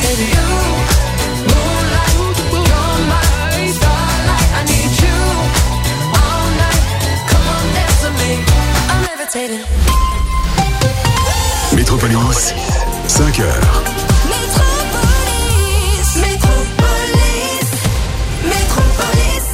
baby. You, moonlight, you're my starlight. I need you all night. Come on, dance with me. I'm levitating. Métropolis, 5 heures. Métropolis, Métropolis, Métropolis.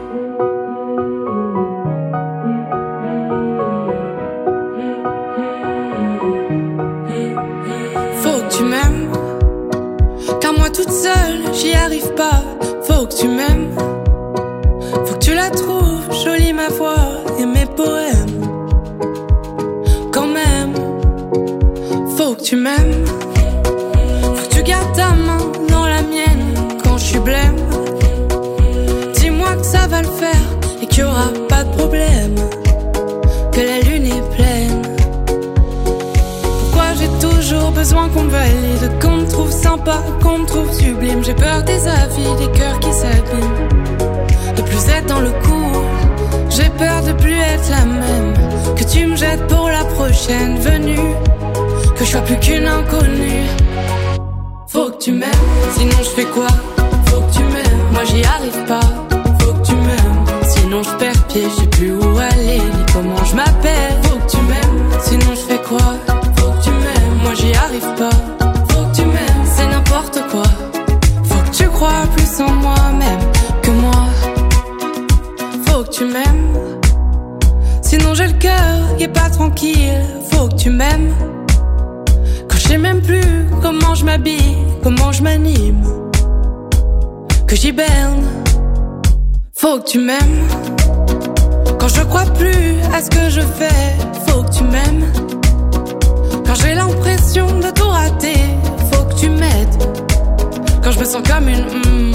Faut que tu m'aimes, car moi toute seule, j'y arrive pas. Faut que tu m'aimes, faut que tu la trouves jolie ma voix et mes poèmes. Quand même, faut que tu m'aimes, faut que tu gardes ta main dans la mienne quand je suis blême. Dis-moi que ça va le faire et qu'il y aura pas de problème, que la lune est pleine. Pourquoi j'ai toujours besoin qu'on me valide, qu'on me trouve sympa, qu'on me trouve sublime. J'ai peur des avis, des cœurs qui s'abîment, de plus être dans le coup. J'ai peur de plus être la même, que tu me jettes pour la prochaine venue, que je sois plus qu'une inconnue. Faut que tu m'aimes, sinon je fais quoi? Faut que tu m'aimes, moi j'y arrive pas. Faut que tu m'aimes, sinon je perds pied, je sais plus où aller, ni comment je m'appelle. Faut que tu m'aimes, sinon je fais quoi? Faut que tu m'aimes, moi j'y arrive pas. Faut que tu m'aimes, c'est n'importe quoi. Faut que tu crois plus en moi-même que moi. Faut que tu m'aimes, sinon j'ai le cœur qui est pas tranquille. Faut que tu m'aimes, quand je sais même plus comment je m'habille, comment je m'anime, que j'hiberne. Faut que tu m'aimes, quand je crois plus à ce que je fais. Faut que tu m'aimes, quand j'ai l'impression de tout rater. Faut que tu m'aides, quand je me sens comme une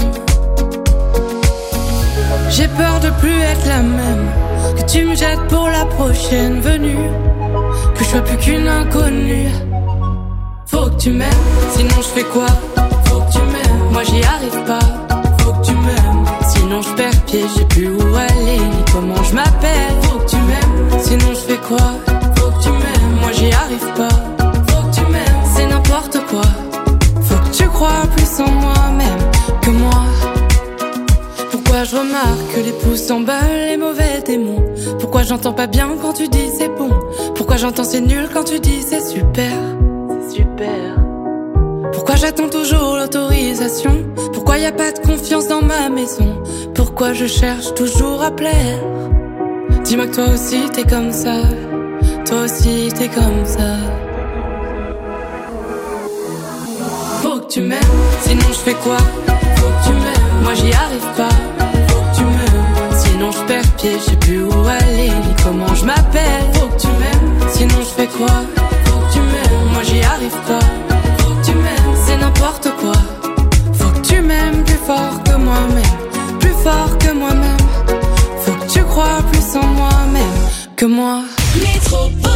J'ai peur de plus être la même, que tu me jettes pour la prochaine venue, que je sois plus qu'une inconnue. Faut que tu m'aimes, sinon je fais quoi? Faut que tu m'aimes, moi j'y arrive pas. Faut que tu m'aimes, sinon je perds pied, je sais plus où aller, ni comment je m'appelle. Faut que tu m'aimes, sinon je fais quoi? Faut que tu m'aimes, moi j'y arrive pas. Faut que tu m'aimes, c'est n'importe quoi. Faut que tu crois plus en moi-même que moi. Pourquoi je remarque que les pouces s'emballent, les mauvais démons? Pourquoi j'entends pas bien quand tu dis c'est bon? Pourquoi j'entends c'est nul quand tu dis c'est super? C'est super. Pourquoi j'attends toujours l'autorisation? Pourquoi y a pas de confiance dans ma maison? Pourquoi je cherche toujours à plaire? Dis-moi que toi aussi t'es comme ça. Toi aussi t'es comme ça. Faut que tu m'aimes, sinon je fais quoi? Faut que tu m'aimes, moi j'y arrive pas. Faut que tu m'aimes, sinon je perds pied, je sais plus où aller, ni comment je m'appelle. Faut que tu m'aimes, sinon je fais quoi? Faut que tu m'aimes, moi j'y arrive pas. Faut que tu m'aimes, c'est n'importe quoi. Faut que tu m'aimes plus fort que moi-même, plus fort que moi-même. Faut que tu crois plus en moi-même que moi. Métropolis.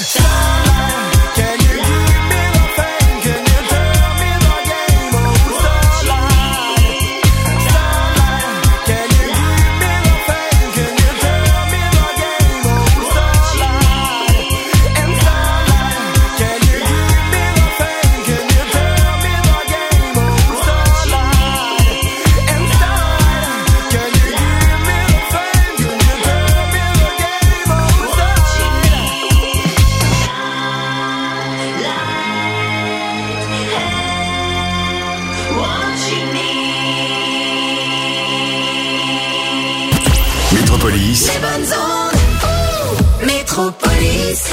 Métropolis. Les bonnes ondes. Métropolis.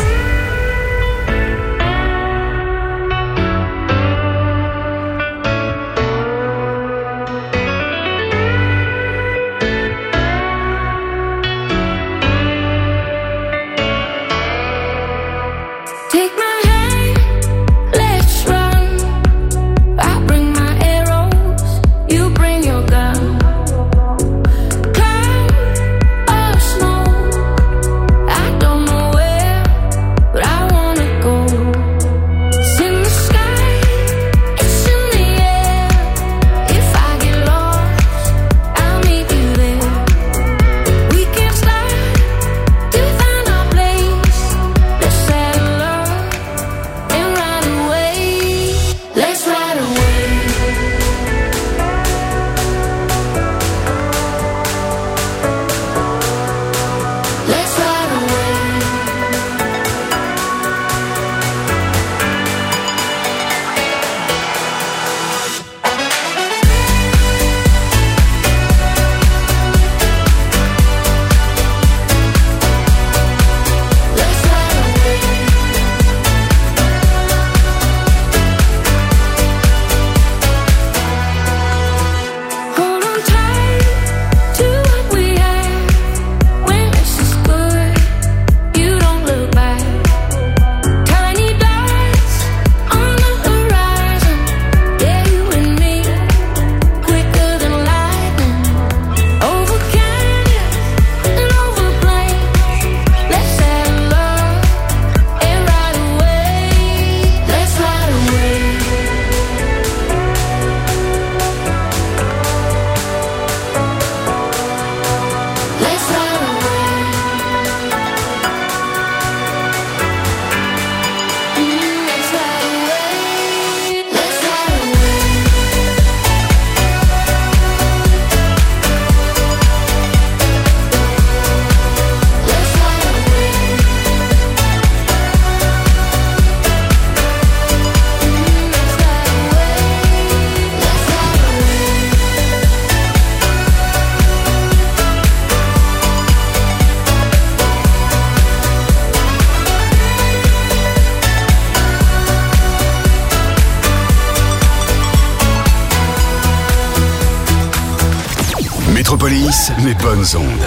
Métropolis, les bonnes ondes.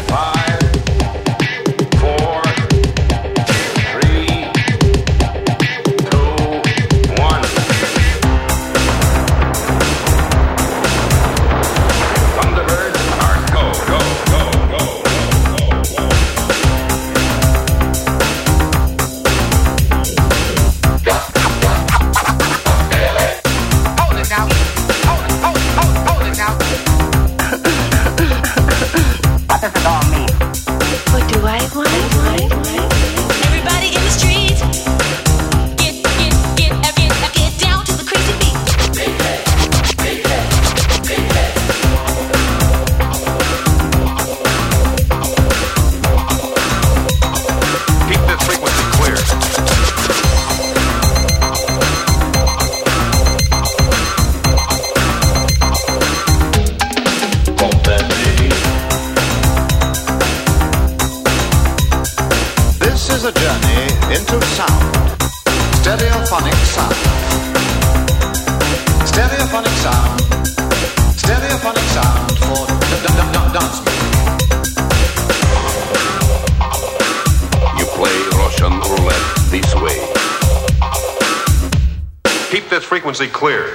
Frequency clear.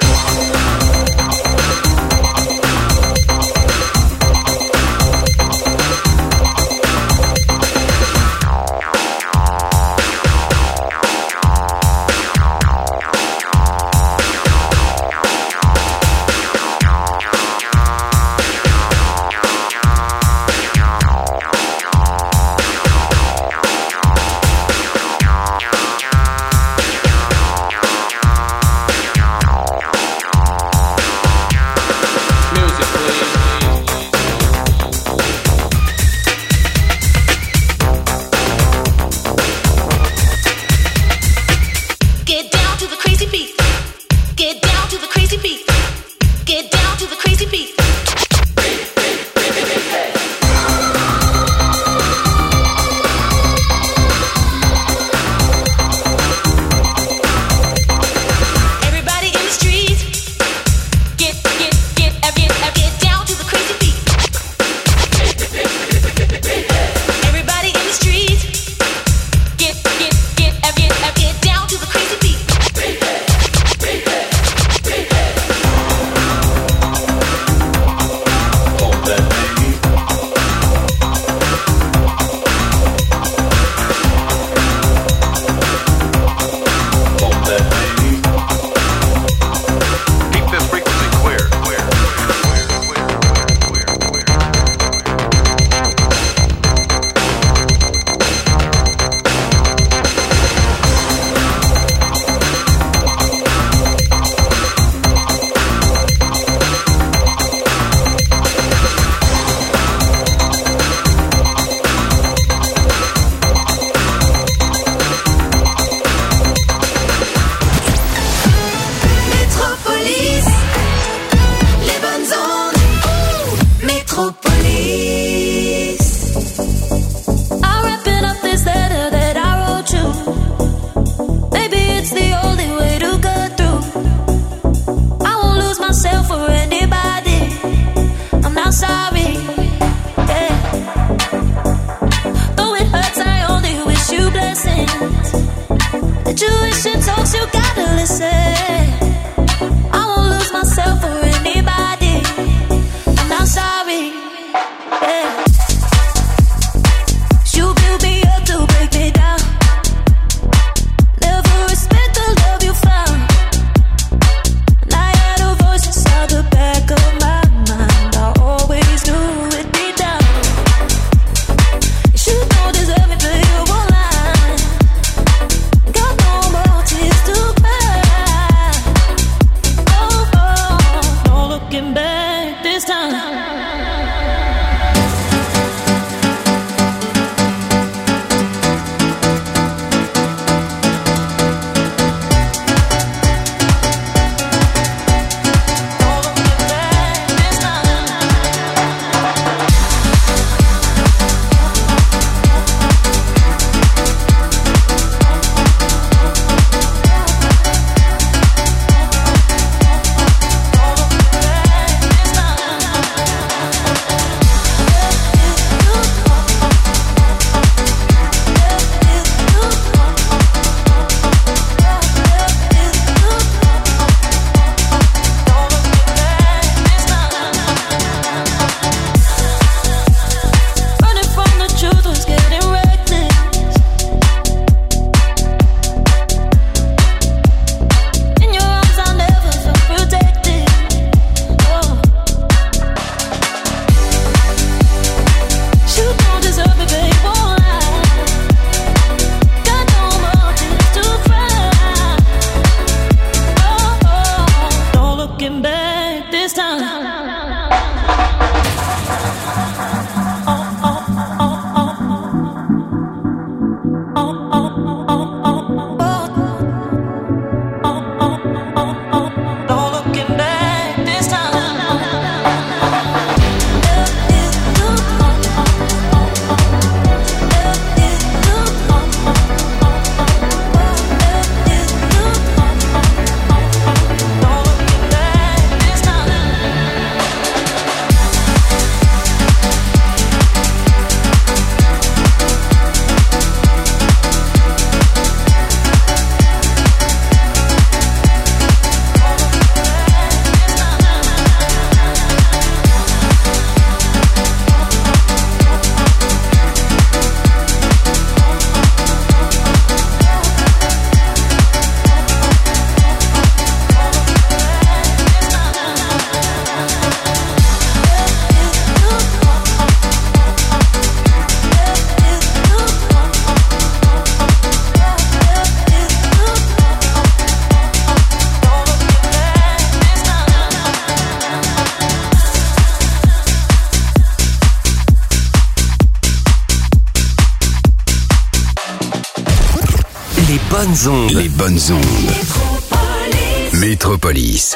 Les bonnes ondes. Les bonnes ondes. Métropolis.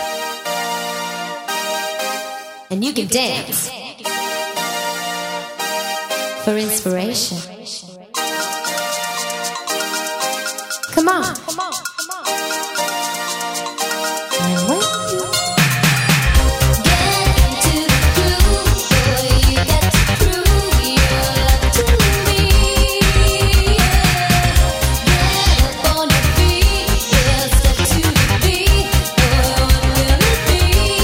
And you can dance for inspiration. Come on. And when you get into the groove, boy, you got to prove your love to me. Get up on your feet, yeah, step to the beat, boy, what will it be?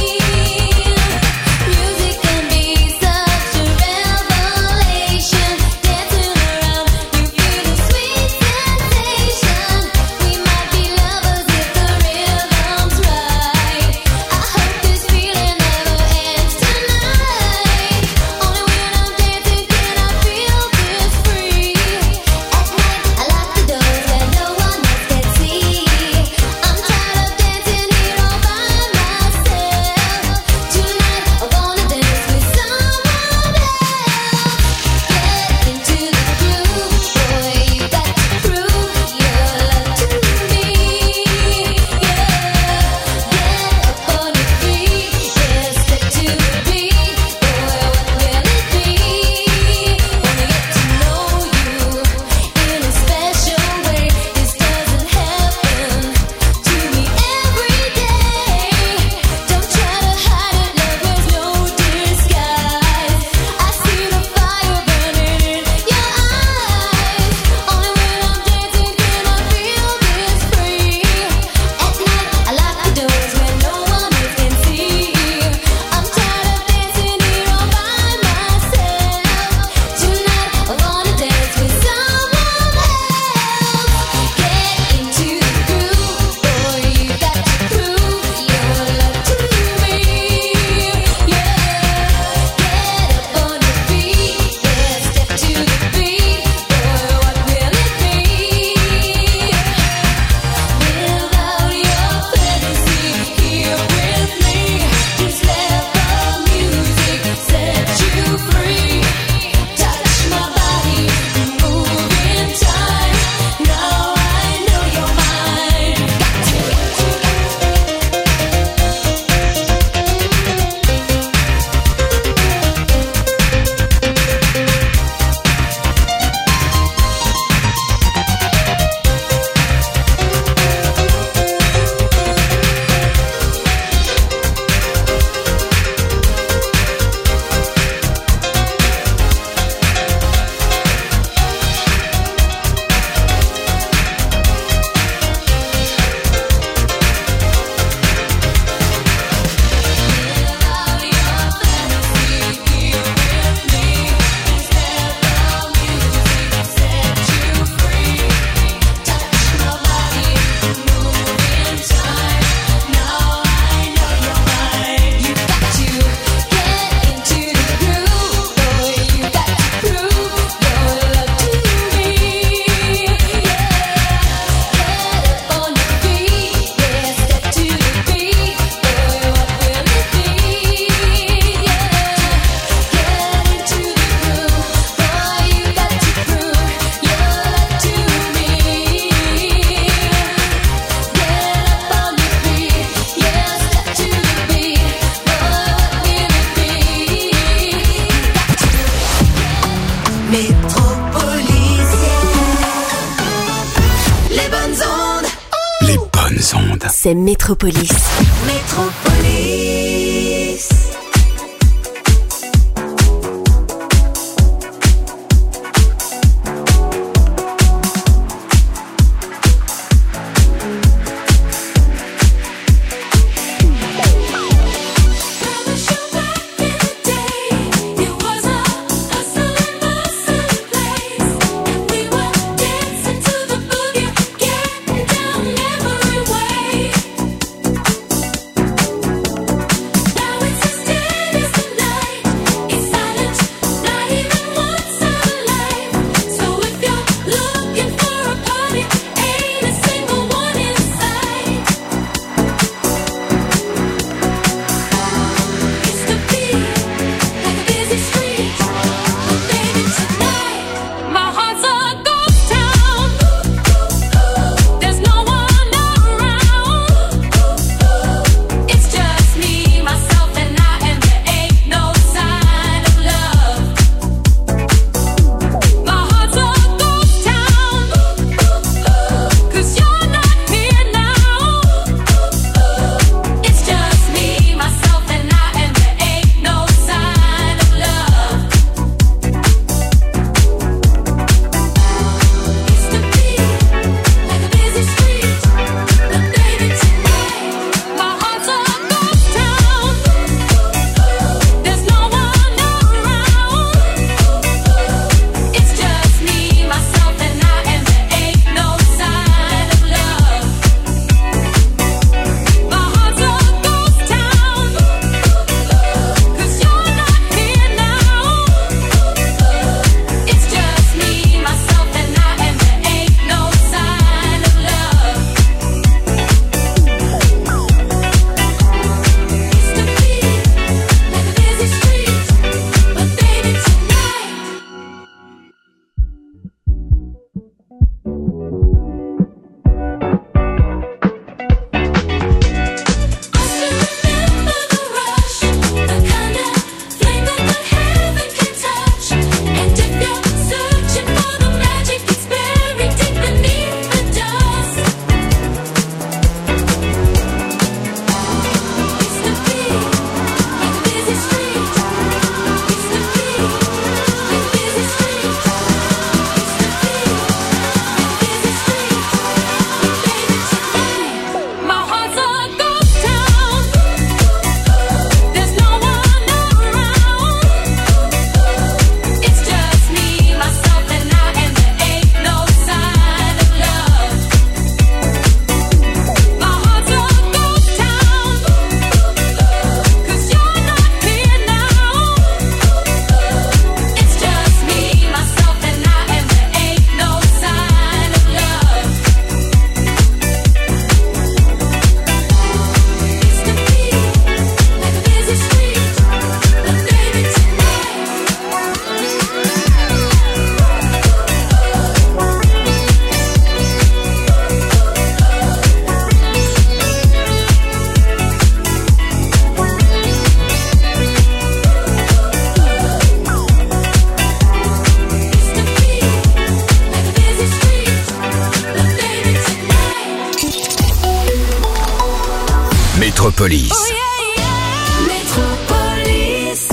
Music can be such a revelation. Dancing around, you feel a sweet sensation. We might be lovers if the rhythm's right. I hope this feeling never ends tonight. Only when I'm dancing can I feel this free. At night I lock the doors where no one else can see. I'm tired of dancing here all by myself. Tonight I wanna dance with someone else. Get into the groove, boy, you got to prove your love to me. Yeah, get up on your feet, yeah, step to the beat, boy, what will it be? Wanna get to know you in a special way. This doesn't happen to me every day. Don't try to hide it, love, there's no disguise. I see the fire burning in your eyes. Only when I'm dancing can I feel this free. At night I lock the doors where no one else can see. I'm tired of dancing here all by myself. Tonight I wanna dance with someone else. Get into the groove, boy, you got to prove your love to me. Yeah, get up on your feet, yeah, step to the beat, boy, what will it be? Live out your fantasy here with me. Just let the music set you free. Touch my body, move in time. Now I know you're mine. Got to. Les bonnes ondes. Les bonnes ondes. C'est Métropolis. Métropolis. Now it's just Métropolis. Oh yeah, yeah. Métropolis.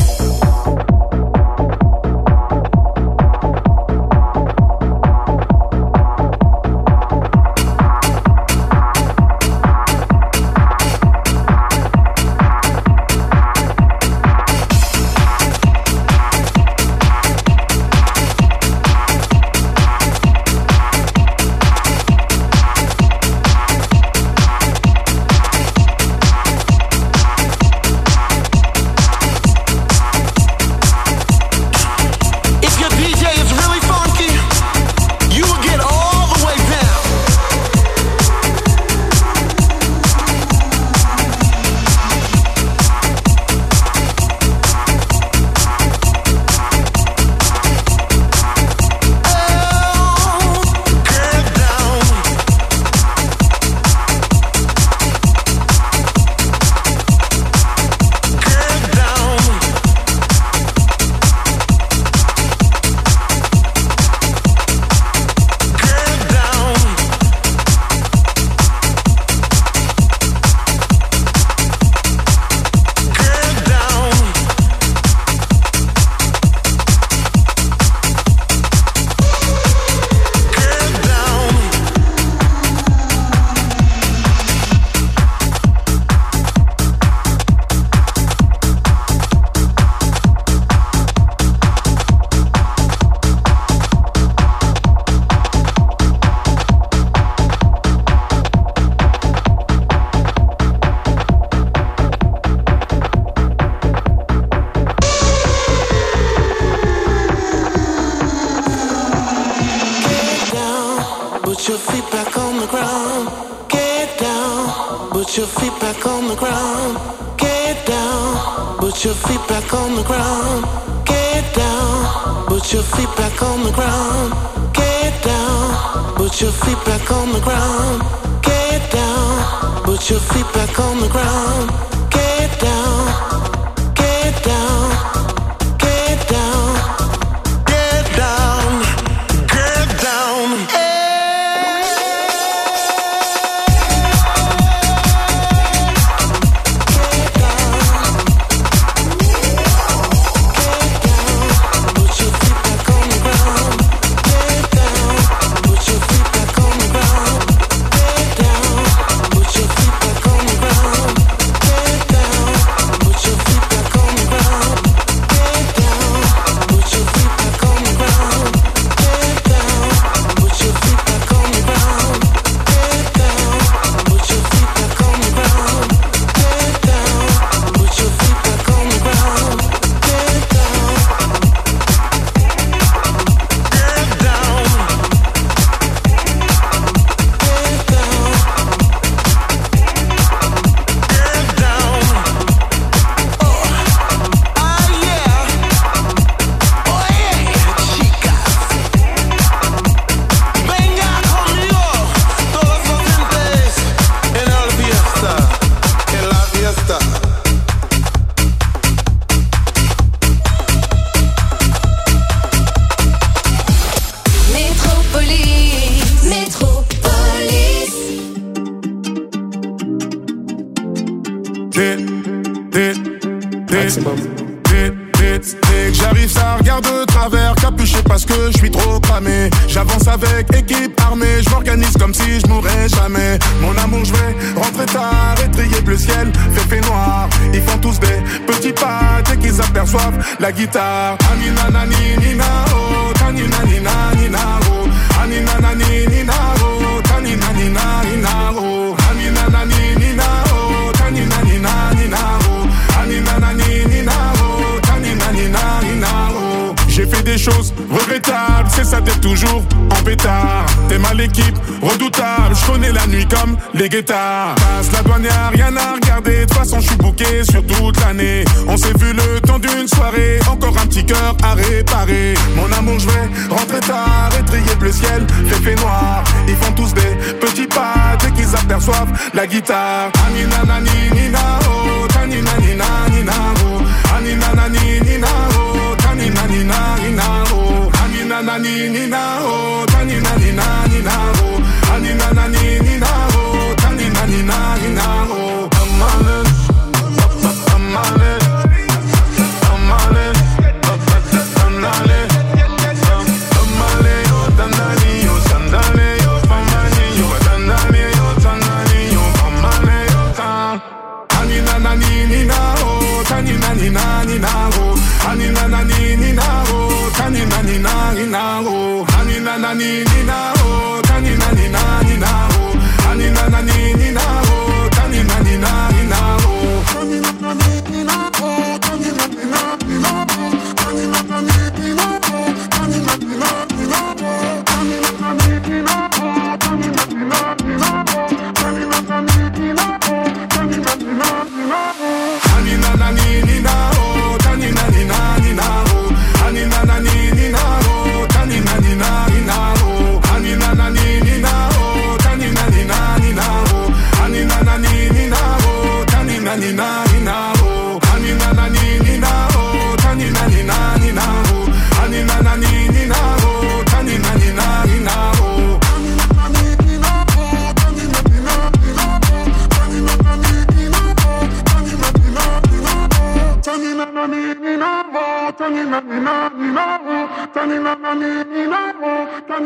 J'arrive, ça regarde de travers, capuché parce que je suis trop cramé. J'avance avec équipe armée, je m'organise comme si je mourrais jamais. Mon amour, je vais rentrer tard, étrier bleu ciel, fait noir. Ils font tous des petits pas dès qu'ils aperçoivent la guitare. Anina nani nina oh, tanina nina nina oh, anina nani nina oh, tanina nina nina oh, anina nani nina oh, tanina nina nina oh, anina nani nina oh, tanina nina nina oh. J'ai fait des choses regrettables, c'est ça d'être toujours en pétard. T'es mal l'équipe, redoutable, je connais la nuit comme les guettards. Passe la douane, y'a rien à regarder, de toute façon je suis booké sur toute l'année. On s'est vu le temps d'une soirée, encore un petit cœur à réparer. Mon amour, je vais rentrer tard, étrier bleu ciel, fait noir. Ils font tous des petits pas dès qu'ils aperçoivent la guitare. Anina nani nina oh, tanina nina nina oh, anina nani nina oh, tanina nina nina oh, anina nani nina oh, tanina nina nina oh, anina nani nina oh, tanina nina nina oh.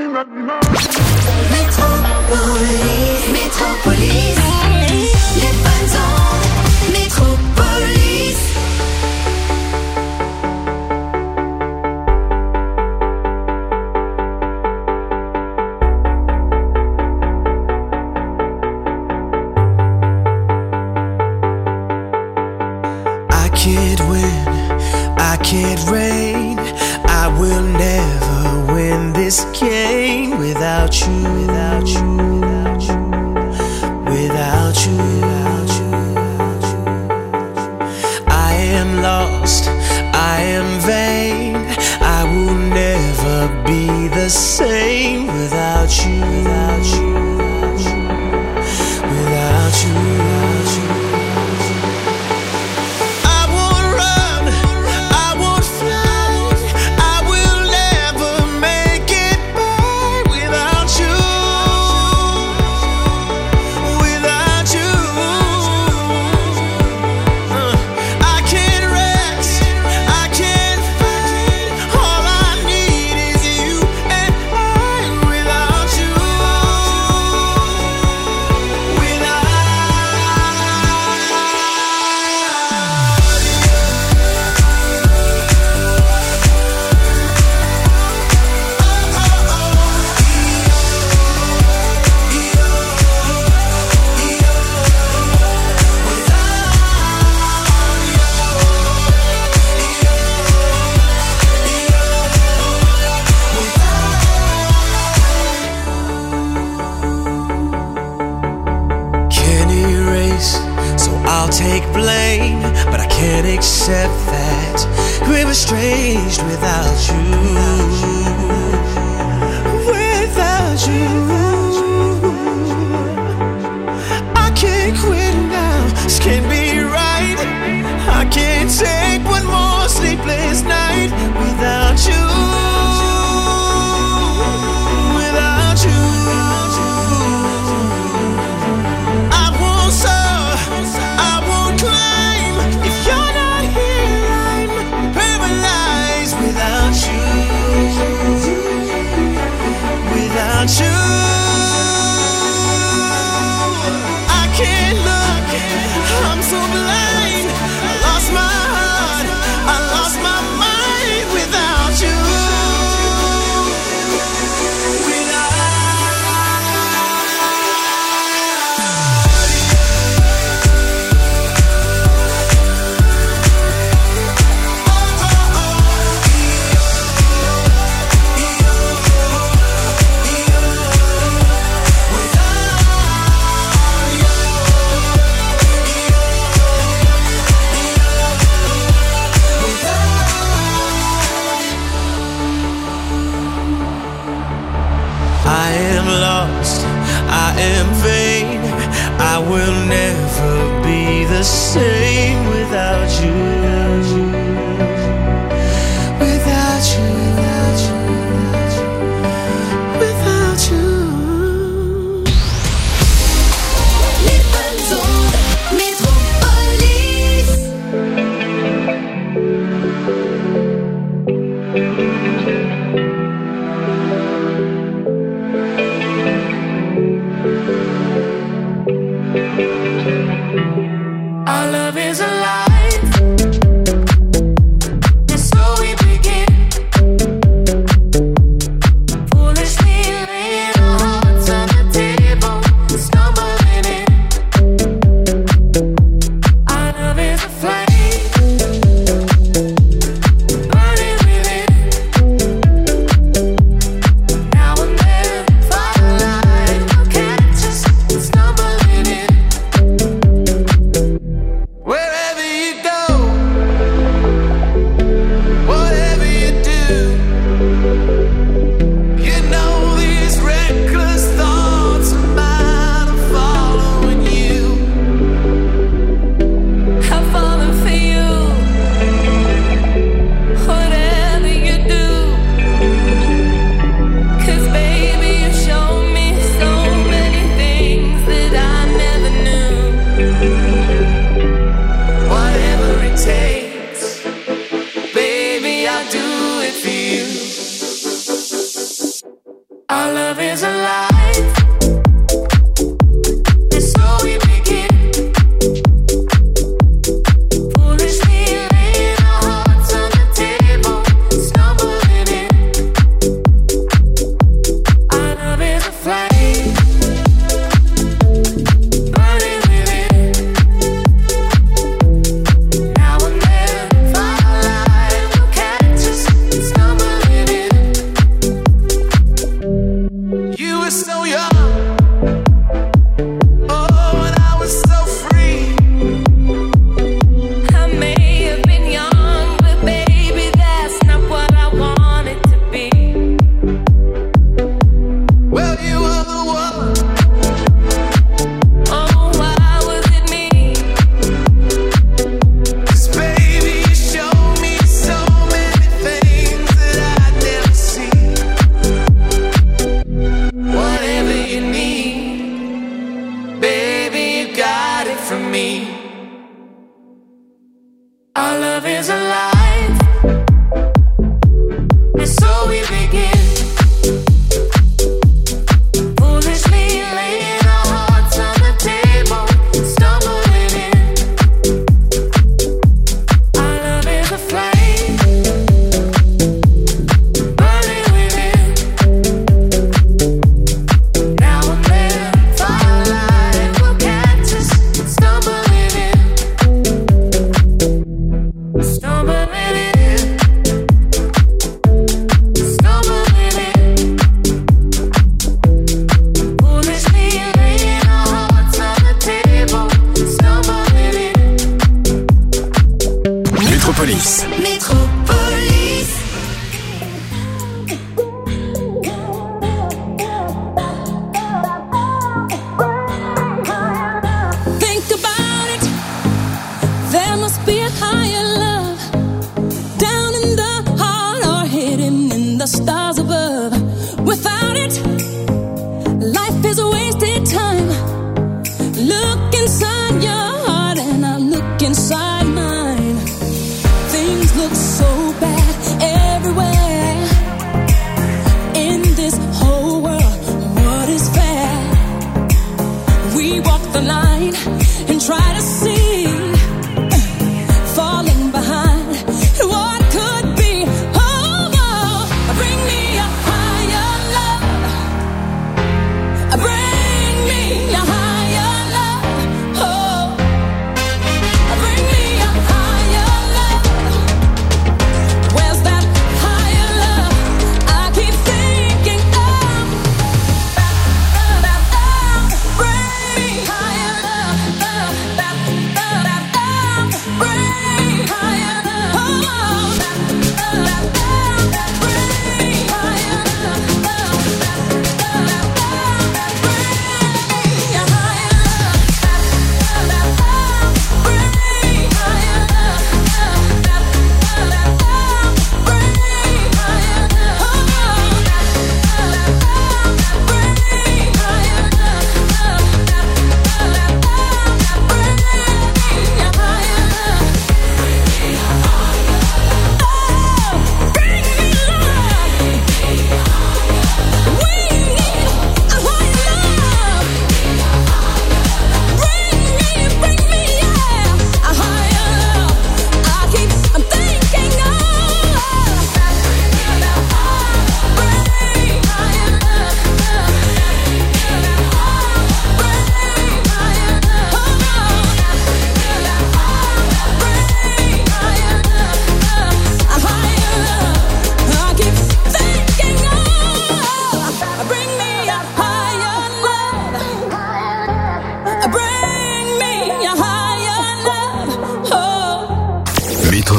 Métropolis, Métropolis, les bonnes ondes, Métropolis. I can't win, I can't reign, I will never win this game without you, without you, without you, without you, without you, without you. I am lost, I am vain, I will never be the same without you, without you, without you, without you, without you. Take blame, but I can't accept that we're estranged without you, without you. I can't quit now, this can't be right. I can't take one more sleepless night without you, without you. Without you, I can't look, I'm so blind. I lost my heart, I lost my mind without you. I am lost, I am vain, I will never be the same without you, without you, without you, without you. Les bonnes ondes, Métropolis. Our love is alive.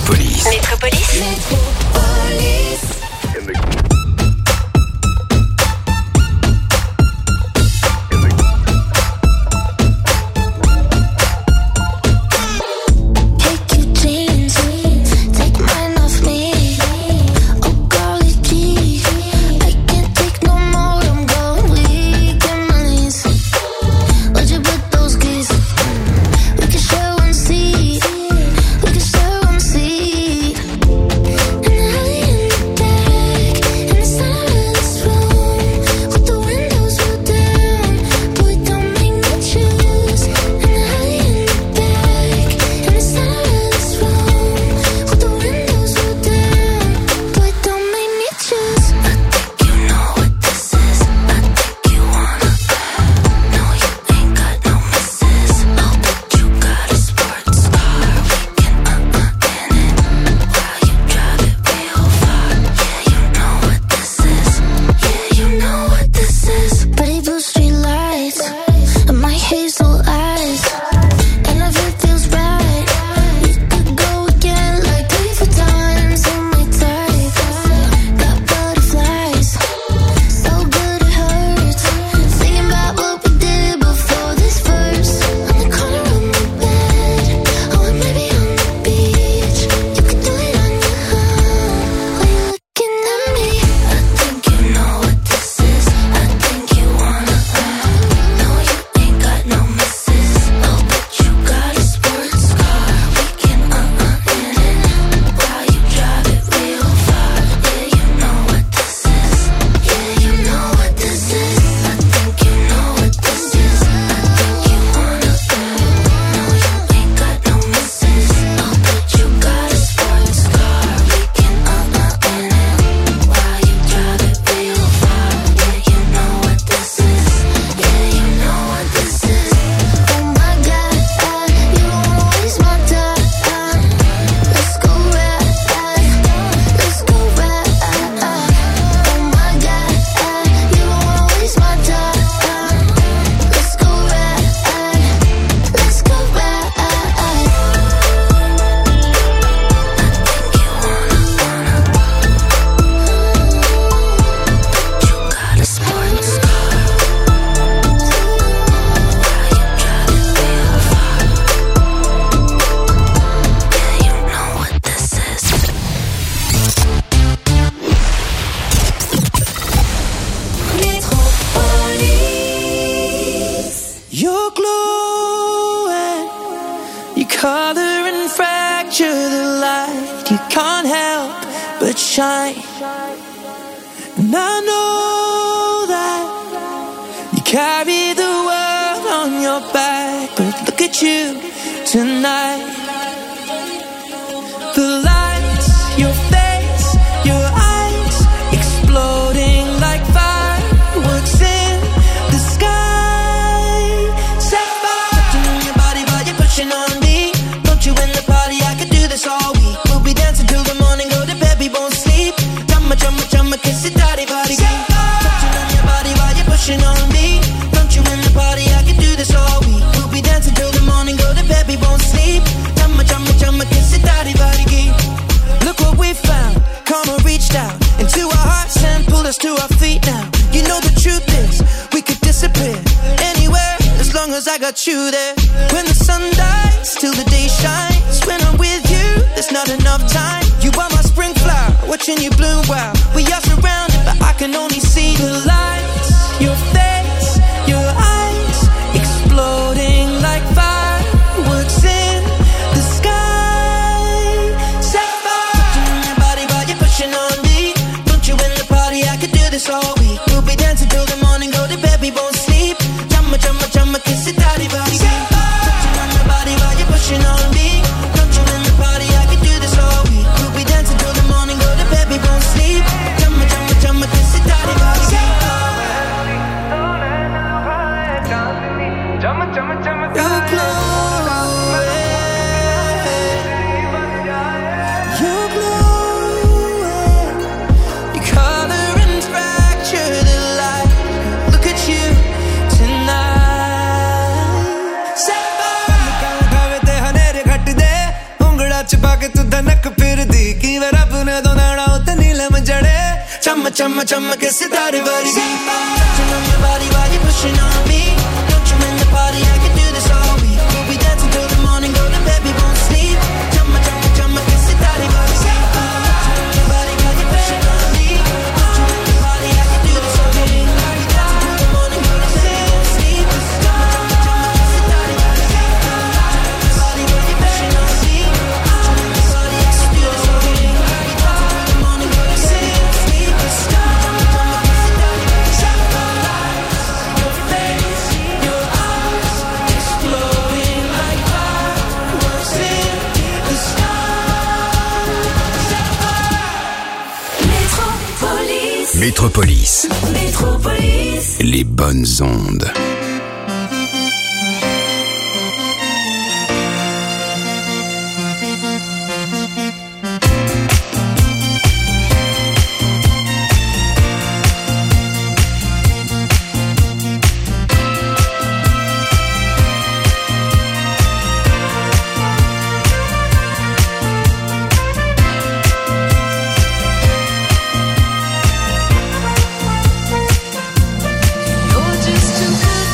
Métropolis. Shine, and I know that you carry the world on your back, but look at you tonight. The lights, your face, your eyes, exploding like fireworks in the sky. Set fire, touching on your body while you're pushing on me. Don't you in the party? I could do this all week. We'll be dancing till the morning, go to bed, we won't sleep. Chumma, kiss it, daddy, body. Touching on your body while you're pushing on me. Don't you in the party? I could do this all week. We'll be dancing till the morning, go to bed, we won't sleep. Chumma, kiss it, daddy, body. Look what we found. Karma reached out into our hearts and pulled us to our feet now. You know the truth is, we could disappear anywhere as long as I got you there. When the sun dies, till the day shines. When I'm with you, there's not enough time. You are my spring flower, watching you bloom wild. We are surrounded, but I can only see the lights. Your face, your eyes, exploding like fireworks in the sky. Set fire, touching on your body while you're pushing on me. Don't you in the party? I could do this all week. We'll be dancing till the morning, go to bed, we won't sleep. Chumma, kiss it, daddy, body. Touching on your body while you're pushing on me. Don't you in the party? I could do this all week. We'll be dancing till the morning, go to bed, we won't sleep. Chumma, kiss it, daddy, body. You're glowing, you're glowing. Your color and fracture the light. Look at you tonight. Set fire. च पाके तू धनक पे chumma, chumma, che se dare vari beat. Touching on your body while you're pushing on me. Don't you in the party, I can do this all week. We'll be dancing till the morning, golden baby won't sleep. Chumma, chumma, chumma, che se dare vari beat. Touching on your body while you're pushing on me. Don't you in the party, I can do this all week. We'll be dancing till the morning, golden baby won't sleep. Chumma, chumma, chumma, che se dare vari beat. Touching on your body while you're pushing on me. Don't you in the party, I can do this all week. We'll be dancing till the morning, golden baby won't sleep. Chumma, chumma, chumma, che se dare vari beat. Your face, your eyes, exploding like fireworks in the sky. Métropolis. Métropolis. Métropolis. Les bonnes ondes. You're just too good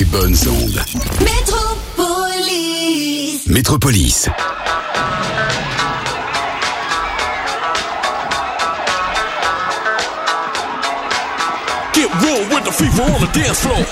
Les bonnes ondes. Métropolis. Métropolis. Get real with the fever on the dance floor.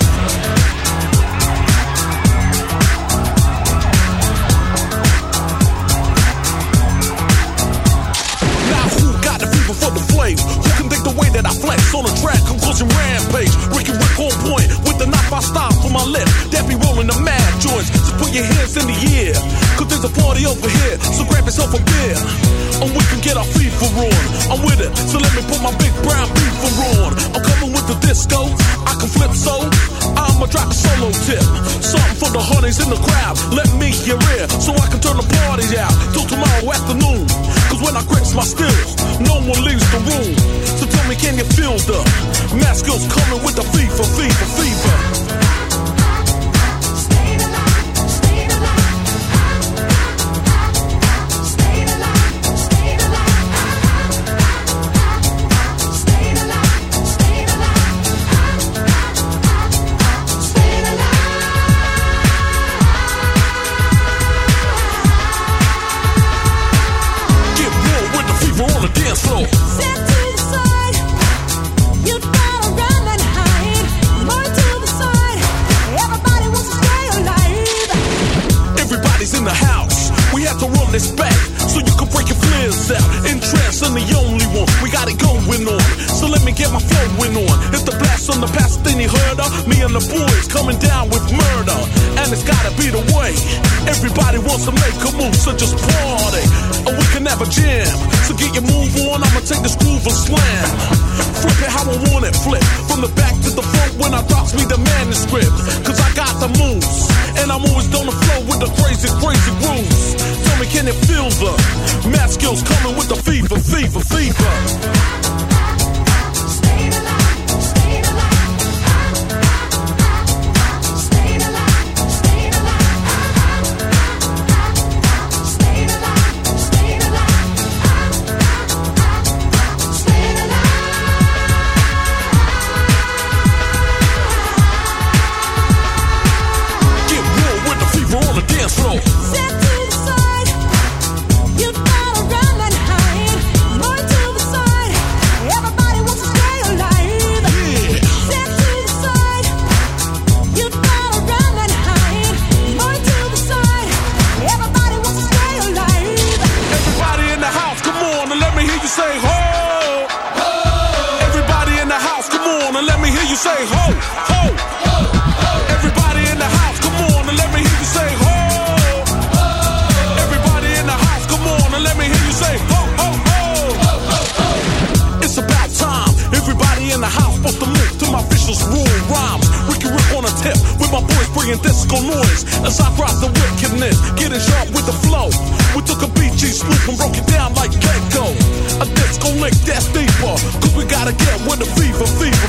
For the flame, who can think the way that I flex on the track? Conclusion rampage, Ricky Rick on point with the knife I stop for my lip. That be rolling the mad joints. Just put your hands in the air, cause there's a party over here. So grab yourself a beer, and we can get our FIFA on. I'm with it, so let me put my big brown beaver on. I'm coming with the disco, I can flip so I'ma drop a solo tip. Something for the honeys in the crowd. Let me hear it, so I can turn the party out till tomorrow afternoon. Cause when I grips my stills, no one leaves the room. So tell me, can you feel the mask skills coming with the fever, fever, fever? This back so you can break your flares out. Interest in the only one, we got it going on. So let me get my flowing on. It's the blast on the past thing you heard of. Me and the boys coming down with murder, and it's gotta be the way. Everybody wants to make a move, so just party, and we can have a jam. So get your move on, I'ma take this groove and slam. Flip it how I want it, flip from the back to the front when I drops me the manuscript. Cause I got the moves, and I'm always on the flow with the crazy, crazy grooves. Tell me, can it feel the math skills coming with the fever, fever, fever? Disco noise as I drop the wickedness, getting sharp with the flow. We took a BG swoop and broke it down like Gecko. A disco lick that's deeper, cause we gotta get with the fever, fever.